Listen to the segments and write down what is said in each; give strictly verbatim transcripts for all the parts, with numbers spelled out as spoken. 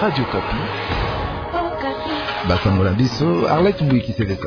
Radio Kapi. Basangola biso, Arlette Mbouiki Selesa.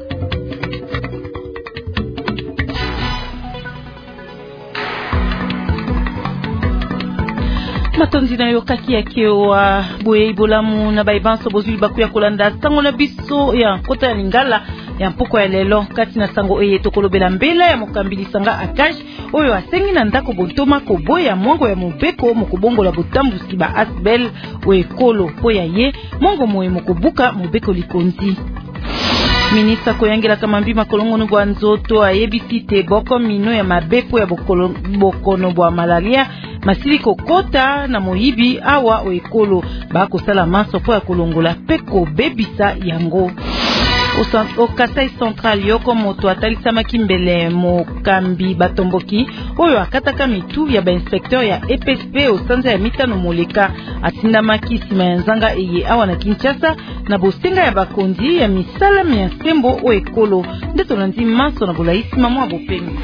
Matondi na yokaki ya kewa boye ibolamu na baibanso bozuli baku ya kolanda sango na biso ya kota ya Lingala ya mpoko ya lelo kati na sango eye tokolobela mbela ya mokambili sanga Akash oyo asengi na ndako bontoma ko boya mongo ya mobeko mokobongola botambusi ba asbel o ekolo po ya ye mongo moye mokobuka mobeko likonzi. Ministra koyangela kamambi makolongono bwa nzoto ayebisi te boko mino ya mabepo ya bokolo bokono bwa malaria masili kokota na moyibi awa o ekolo bako sala maso po ya kolongola peko bebisa yango. Au Kasai Central yoko moto atalisa kimbele mokambi batomboki oyo akataka mitu ya ba inspecteur ya E P S P o sanza ya mitano moleka atinda makisima ya nzanga eye awa na Kinshasa na bosenga ya bakondi ya misala ya sembo o ekolo ndeto nandi maso na bolaisi mamo abopemi.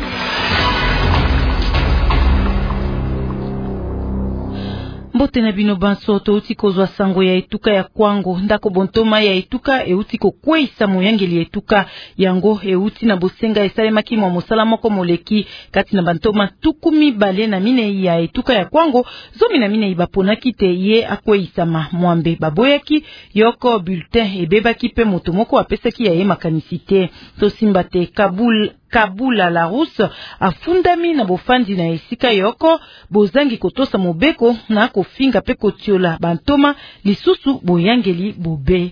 Mbote na bino banso to uti kozwa sango ya etuka ya kwango ndako bontoma ya etuka euti ko kweisa moyangeli etuka yango euti na bosenga esalemaki mwa mosala moko moleki kati na bantoma tukumi bale na mine ya etuka ya kwango zomi na mine ibaponaki te ye akweisama mwambe baboyaki yoko bulletin ebebaki pe moto moko apesaki ya ye makanisite to simbate Kabul Kabula la Rousse afundami na bofandi na esika yoko bozangi kotosa mobeko na kofinga pe kotiola bantoma lisusu boyangeli bobe.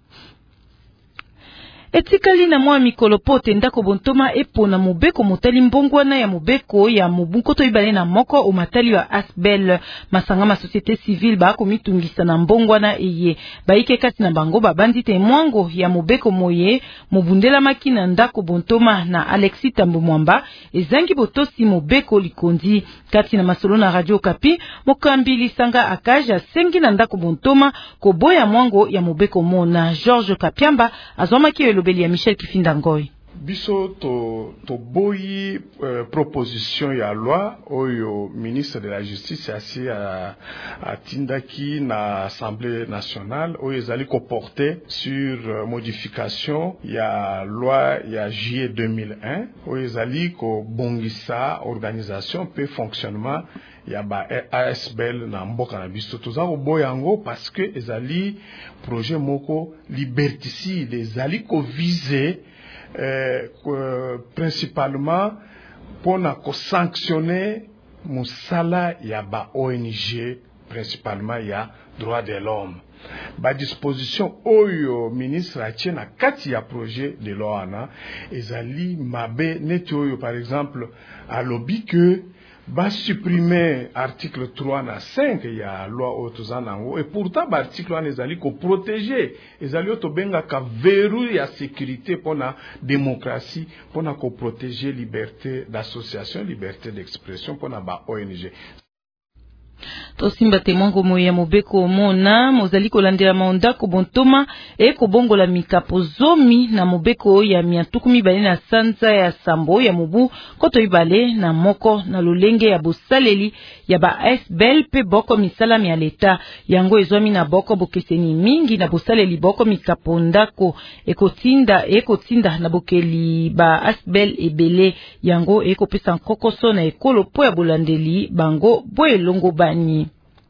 Etikali na mwa mikolo pote ndako bontoma epo na mobeko motali mbongwana ya mobeko ya mobunkoto ibale na moko o matali wa Asbel masanga ma société civile ba ko mitungisa na mbongwana eye baike kati na bango babandi te mwango ya mobeko moye mobundela makina ndako bontoma na Alexis Tambo Mwamba ezangi botosi mobeko likondi kati na masolo na Radio Kapi mokambili sanga akaja sengi na ndako bontoma ko boya mwango ya mobeko mona Georges Kapiamba azomaki beli ya Michel Kifinda Ngoy. Biso to to boyi euh, proposition ya loi oyo ministre de la justice assis à à Tindaki na Assemblée nationale oyo ezali ko porter sur euh, modification ya loi ya juillet deux mille un oyo ezali ko bongisa organisation pe fonctionnement ya ba A S B L na mboka na biso toza ko boyango parce que ezali projet moko liberticide ezali ko viser Euh, euh, principalement pour na ko sanctionner musala ya ba O N G principalement ya droit de l'homme ba disposition oyo ministre atie na kati ya projet de loi na ezali mabe neti oyo par exemple à lobby que va supprimer article trois na cinq ya loi otozanango et pourtant ba article one ezali ko protéger ezali to benga ka verrou ya sécurité pour na démocratie pour na ko protéger liberté d'association liberté d'expression pour na ba O N G. To simba temongo moya mobeko mona mozali kolandela maondako bontoma e kobongola mikapo zomi na mobeko ya miatukumi bale na sanza ya sambo ya mobu koto ibale na moko na lolenge ya bosaleli ya ba A S B L pe boko misala ya leta yango ezomi na boko bokeseni mingi na bosaleli boko mikapo ndako ekotinda ekotinda na bokeli ba A S B L ebele yango ekopesa nkokoso na ekolo po ya bolandeli bango boelongo bani.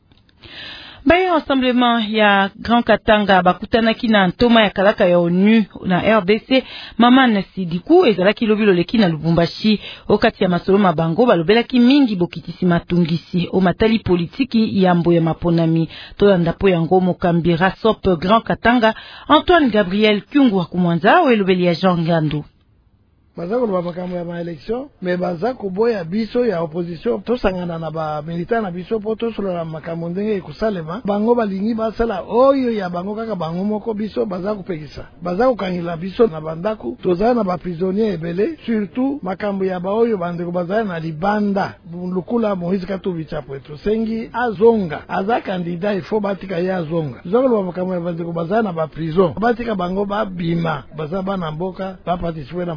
Baye rassemblement ya Grand Katanga bakutanaki na ntoma ya kalaka ya ONU na R D C mama na Sidiku ezalaki lobilo leki na Lubumbashi okati ya masolo mabango balobelaki mingi bokitisi matungisi o matali politiki ya mbo ya maponami to ya ndapo ya ngomo kambira sop Grand Katanga Antoine Gabriel Kyungu wa kumwanza o elobeli ya Jean Gandu. baza ko makambo ya ma election mais baza ko boya biso ya opposition to sangana na ba militant na biso poto solo na makambo ndenge ekusalema bango balingi basala oyo ya bango kaka bango moko biso baza ko pekisa baza ko kangila biso na bandaku toza na ba prisonniers ebele surtout makambo ya ba oyo bandeko baza na libanda lukula Moïse Katumbi Chapweto sengi azonga aza candidat il faut batika ya azonga zolo makambo ya bandeko baza na ba prison batika bango ba bima baza bana mboka ba participer na ba election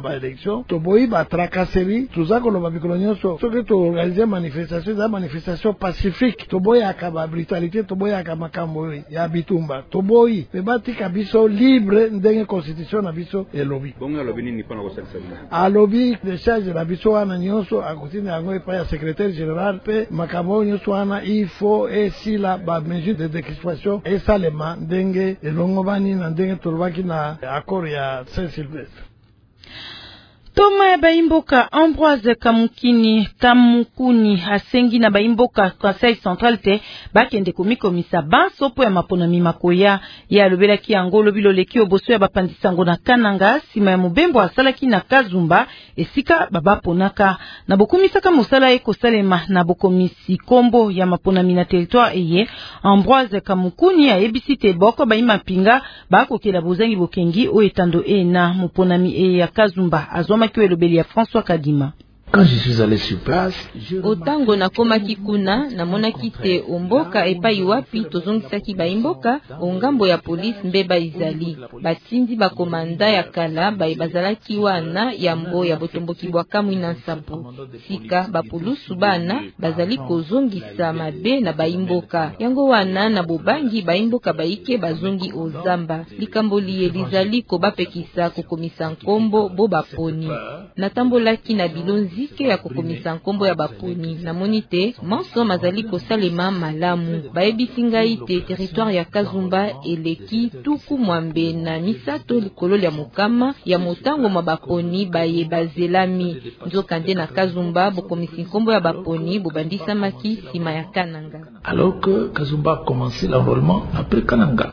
élection toboyi ba tracasserie tuza koloba mikolo nyonso soki to organiser manifestation za manifestation pacifique toboyi akaba brutalité toboyi akaba makambo ya bitumba toboyi pe batika biso libre ndenge constitution na biso elobi bonga lobi nini pona ko salisa alobi de charge na biso wana nyonso akutini yango epa ya secrétaire général pe makambo nyonso wana il faut esila ba mesure de décrispation esalema ndenge elongo bani na ndenge tolobaki na accord ya Saint-Sylvestre. Toma ya baimboka Ambroise Kamukini Kamukuni asengi na baimboka Conseil Central te bakende komikomisa banso po ya maponami makoya ya lobelaki yango lobilo leki oboso ya bapandisango na Kananga sima ya mobembo asalaki na Kazumba esika babaponaka na bokomisaka mosala ekosalema na bokomisi kombo ya maponami na territoire eye. Ambroise Kamukuni ayebisi te boko baima pinga bakokela bozangi bokengi o etando ena moponami eye ya Kazumba azoma que le bélier François Kadima. Quand je suis allé sur place, otango na komaki kuna na monaki te omboka epai wapi tozongisaki baimboka ongambo ya police mbeba izali batindi bakomanda ya kala bai bazalaki wana ya mbo ya botomboki bwa kamwi na nsampo sika bapulusu bana bazali kozongisa mabe na baimboka yango wana na bobangi baimboka baike bazongi ozamba likambo liye lizali kobapekisa kokomisa nkombo bo baponi natambolaki na bilonzi ke ya kokomisa nkombo ya baponi na monite manso mazali kosalema malamu bayebisi ngai te territoire ya Kazumba eleki tuku mwambe na misato likolo ya mokama ya motango mwa baponi baye bazelami nzokande na Kazumba bokomisi nkombo ya baponi bobandisamaki sima ya Kananga alors que Kazumba a commencé l'enrôlement après Kananga.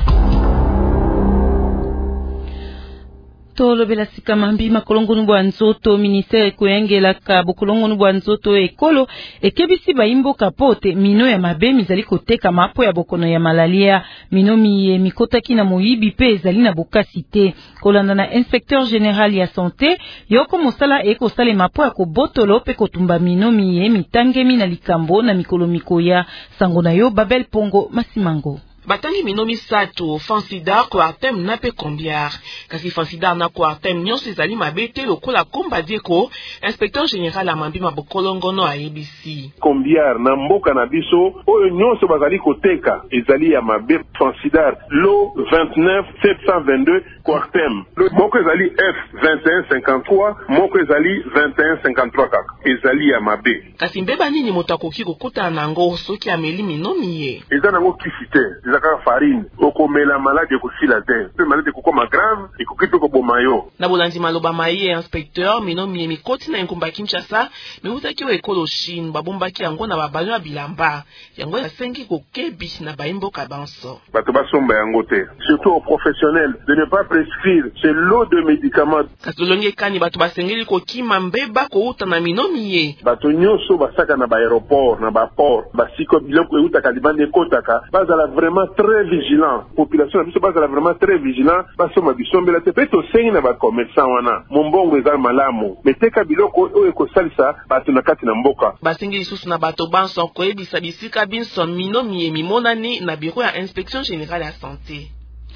Tolo bela sika mambi makolongonu bwa nzoto ministère koyengela ka bokolongonu bwa nzoto ekolo ekebisi baimbo kapote mino ya mabe mizali koteka mapo ya bokono ya malaria mino miye mikotaki na moyibi pe ezali na bokasi te kolanda na inspecteur général ya santé yoko mosala eko sale mapo ya kobotolo pe kotumba mino miye mitangemi na likambo na mikolo mikoya sango na yo Babel Pongo Masimango. Batangi minomi sato fansidar ko artem na pe kombiar kasi fansidar na ko artem nyonso ezali mabete lokola komba dieko inspecteur général amambi mabokolongono a A B C kombiar na mboka na biso oyo nyonso bazali koteka ezali ya mabe fansidar lo vingt-neuf sept cent vingt-deux ko artem moko ezali F vingt et un cinquante-trois moko ezali vingt et un cinquante-trois kaka ezali ya mabe kasi mbeba nini moto akoki kokutana nango soki ameli minomi ye eza nango kisite kaka farine okomela malade ekosila te pe malade ekokoma grave ekoki pe koboma yo na bolandi maloba maye inspecteur minomi mikoti na nkumba Kinshasa miutaki o ekolo Chine babombaki yango na babanyo ya bilamba yango yasengi kokebi na baimboka banso bato basomba yango te surtout aux professionnels de ne pas prescrire ce lot de médicaments kasolonge kani bato basengeli kokima mbeba kouta na minomi ye bato nyonso basaka na baéroport na baport basiko biloko eutaka libanda ekotaka bazala vraiment très vigilant population biso bazala vraiment très vigilant basoma bisombela te pe tosengi na bakomerçant wana mombongo eza malamu meteka biloko oyo ekosalisa bato na kati na mboka basengi lisusu na bato banso koyebisa bisika binso minomi ye mimonani na bureau ya inspection générale ya santé.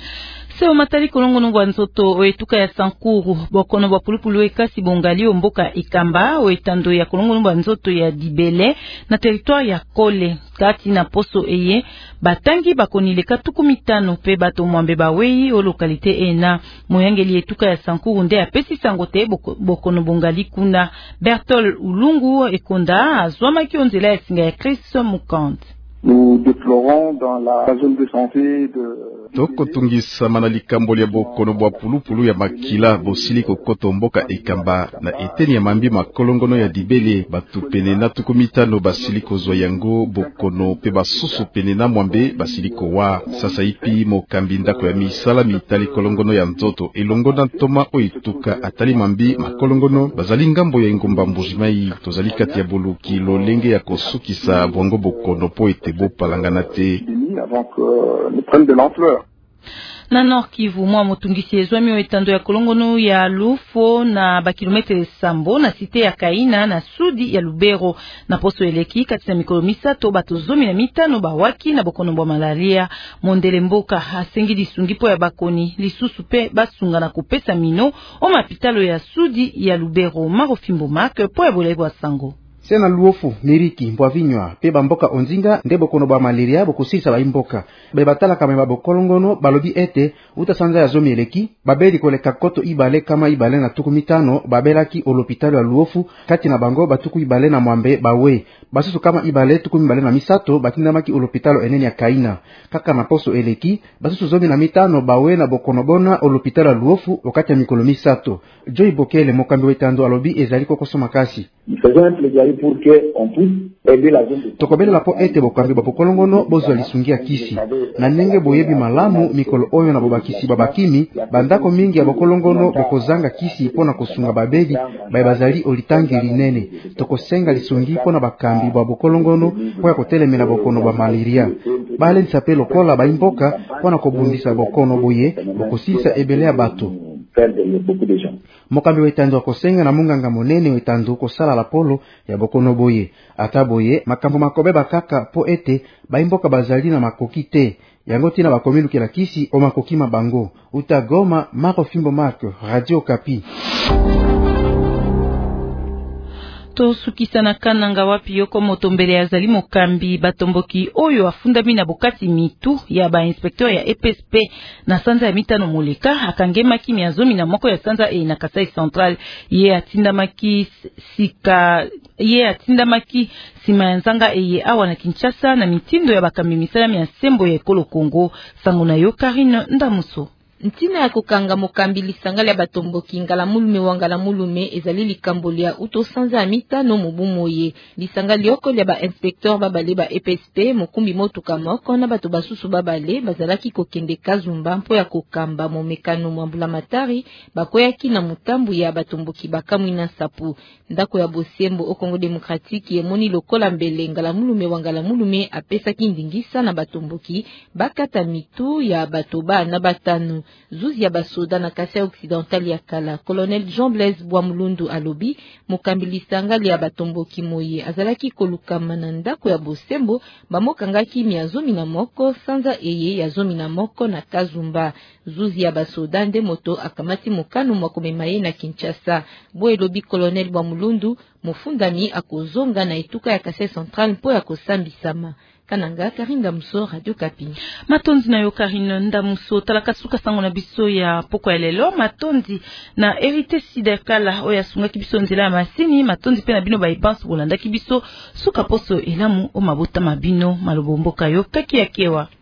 Seo matali kolongono bwa nzoto oetuka ya Sankuru bokono bwa pulupulu ekasi bongali omboka Ikamba oetando ya kolongono bwa nzoto ya Dibele na territoire ya Kole kati na poso eye batangi bakonileka tuku mitano pe bato mwambe bawei o lokalite ena moyangeli etuka ya Sankuru nde apesi sango te bokono bongali kuna Bertol Ulungu ekonda azwamaki onzela ya singa ya Chris Mukant. Nous déplorons dans la zone de santé de toko tungisa mana likambo ya bokono bwa pulupulu ya makila bosili kokoto mboka Ikamba na eteni ya mambi makolongono ya Dibele batu pene na tuku mitano basili kozwa yango bokono pe basusu pene na mwambe basili kowa sasa ipi mokambi ndako ya misala mitali kolongono ya nzoto elongo na ntoma oituka atali mambi makolongono bazali ngambo ya ingomba mbujimai tozali kati ya boluki lolenge ya kosukisa bwango bokono po ete bo palangana te avant que ne prenne de l'ampleur. Na Nord Kivu mwa mutungisi ezwami etando ya kolongono ya Lufo na bakilometre sambo na site ya Kaina na sudi ya Lubero na poso eleki kati na mikolo misato bato zomi na mitano bawaki na bokono bwa malaria. Mondele Mboka asengi lisungi po ya bakoni lisusu pe basunga na kopesa mino o mapitalo ya sudi ya Lubero. Marofimbo Mark po ya bolebo sango Sena Luofu, Miriki, Mbwavinywa, pe bamboka onzinga, nde bokono ba malaria, bokusisa ba imboka. Be batala kama ba bokolongono, balobi ete, uta sanza ya zomi eleki, babeli koleka koto ibale kama ibale na tuku mitano, babelaki olopitalo ya Luofu, kati na bango batuku ibale na mwambe bawe. Basusu kama ibale tuku ibale na misato, batindamaki olopitalo eneni ya Kaina. Kaka na poso eleki, basusu zomi na mitano bawe na bokono bona olopitalo ya Luofu, wakati ya mikolo misato. Joy Bokele, mokambi wetando alobi ezali kokoso makasi. pour que on puisse aider la zone de tokobela po ete bokambi bapokolongono bozwa lisungia kisi na ndenge boyebi malamu mikolo oyo na bobakisi babakimi bandako mingi ya bokolongono bokozanga kisi pona kosunga babeli baye bazali olitangi linene tokosenga lisungi pona bakambi ba bokolongono po ya kotelemela bokono ba malaria bale nsape lokola baimboka pona kobundisa bokono boye bokosisa ebele ya bato. Mokambi wetandu akosenga na munganga monene wetandu kosala la polo ya bokono boye ata boye makambo makobe bakaka po ete baimboka bazali na makoki te yango tina bakomiluki la kisi o makoki mabango uta Goma. Marofimbo Mark, Radio Kapi. To sukisa na kananga wapi yoko motombele ya zali mokambi batomboki oyo afundami na bokati mitu ya ba inspecteur ya E P S P na sanza ya mitano moleka akangema kimi azomi na moko ya sanza e na Kasai Central ye atindamaki sika ye atindamaki sima ya nzanga eye awa na Kinshasa na mitindo ya bakambi misala ya sembo ya ekolo Kongo. Sango na yo Karine Ndamuso. Ntina ya kokanga mokambi lisanga ya batomboki ngala mulume wangala mulume ezali likambolia uto sanza ya mitano mobumoye lisanga lioko lya ba inspecteur babale ba E P S P mokumbi motuka moko na bato basusu babale bazalaki kokende Kazumba mpo ya kokamba momekano mwambula matari bakoyaki na mutambu ya batomboki bakamwi na sapu ndako ya Bosembo o Kongo Demokratiki emoni lokola mbele ngala mulume wangala mulume apesa kindingisa na batomboki bakata mitu ya batoba na batanu zuzi ya basoda na Kasai Occidental ya kala. Colonel Jean Blaise Bwamulundu alobi mokambi sangali ya batomboki moye azalaki kolukama na ndako ya Bosembo bamokangaki miazomi na moko sanza eye ya zomi na moko na Kazumba. Zuzi ya basoda nde moto akamati mokano mwakomemaye na Kinshasa. Bo elobi Colonel Bwamulundu mofundami akozonga na etuka ya Kasai Central mpo ya kosambisama. Kananga Karinda Muso, Radio Kapi. Matondi na yo Karine Ndamuso talaka suka sango na biso ya poko ya lelo matondi na Hérité Sidekala oya sunga kibiso nzela masini matondi pe na bino ba ibansu bolanda kibiso suka poso elamu o mabota mabino malobomboka yo kaki ya kewa.